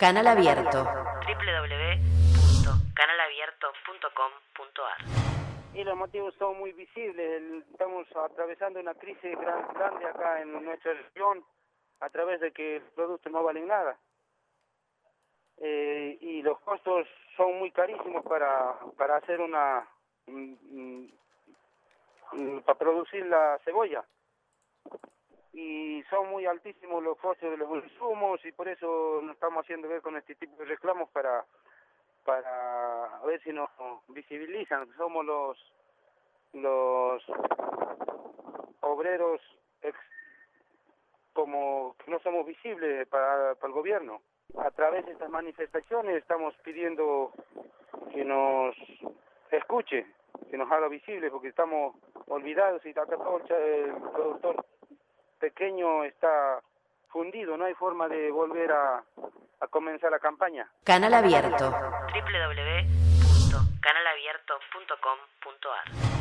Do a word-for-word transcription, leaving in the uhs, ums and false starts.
Canal Abierto. doble u doble u doble u punto canal abierto punto com punto a r. Y los motivos son muy visibles. Estamos atravesando una crisis gran, grande acá en nuestra región a través de que los productos no valen nada. Eh, y los costos son muy carísimos para, para hacer una... Mm, mm, para producir la cebolla. Y son muy altísimos los costos de los insumos y por eso nos estamos haciendo ver con este tipo de reclamos para para ver si nos visibilizan. Somos los los obreros ex, como que no somos visibles para, para el gobierno. A través de estas manifestaciones estamos pidiendo que nos escuche, que nos haga visibles, porque estamos olvidados y acá todo el productor pequeño está fundido, no hay forma de volver a, a comenzar la campaña. Canal Abierto. doble u doble u doble u punto canal abierto punto com punto a r.